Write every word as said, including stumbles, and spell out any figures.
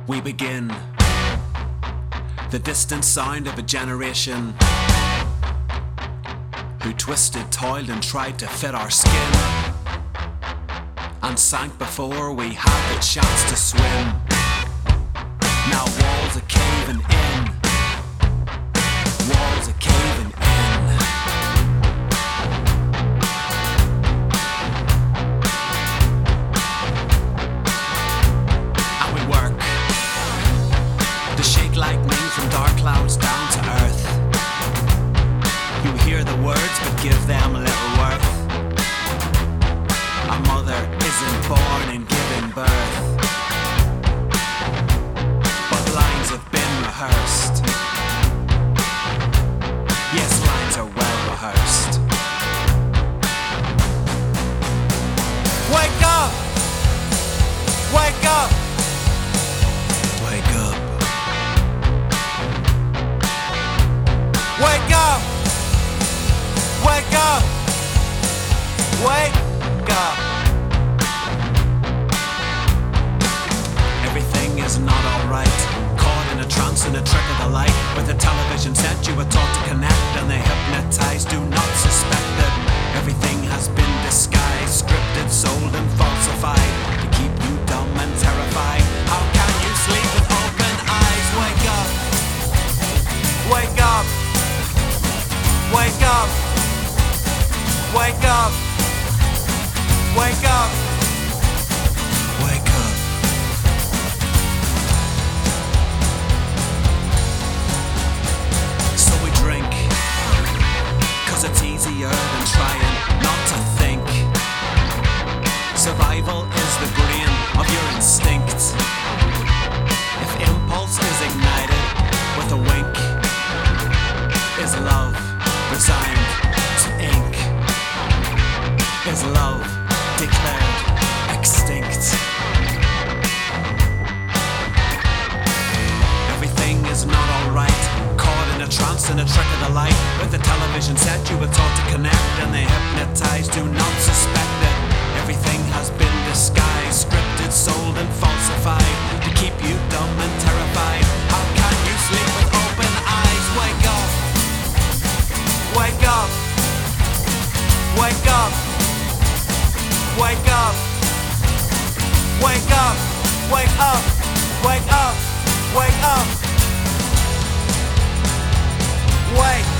We begin. The distant sound of a generation who twisted, toiled and tried to fit our skin, and sank before we had the chance to swim. Now walls are caving in. Walls are caving in. And we work to shake lightning from dark clouds down to earth. You hear the words but give them little worth. A mother isn't born in giving birth, but lines have been rehearsed. Yes, lines are well rehearsed. Wake up! Wake up! Wake up. Wake up! Wake up! Wake up! Everything is not alright. Caught in a trance in a trick of the light. With a television set you were taught to connect, and they hypnotized. Do not suspect that everything has been disguised, scripted, sold and falsified to keep you dumb and terrified. How can you sleep with open eyes? Wake up! Wake up! Wake up! Wake up! Wake up! Wake up! So we drink, cause it's easier than trying not to think. Survival is the brain of your instinct. If impulse is ignited with a wink, is love resigned to ink? Is love declared extinct? Everything is not alright. Caught in a trance in a trick of the light. With the television set you were taught to connect, and they hypnotized. Do not suspect that everything has been disguised, scripted, sold and falsified to keep you dumb and terrified. How can you sleep with open eyes? Wake up! Wake up! Wake up! Wake up! Wake up! Wake up! Wake up! Wake up! Wake!